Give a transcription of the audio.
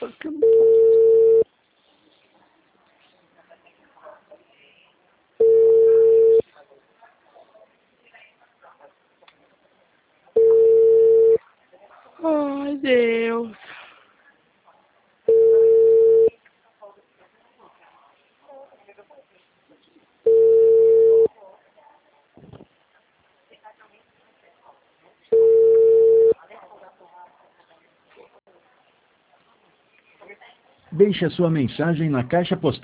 Só que eu não posso. Ai, Deus. Deixe a sua mensagem na caixa postal.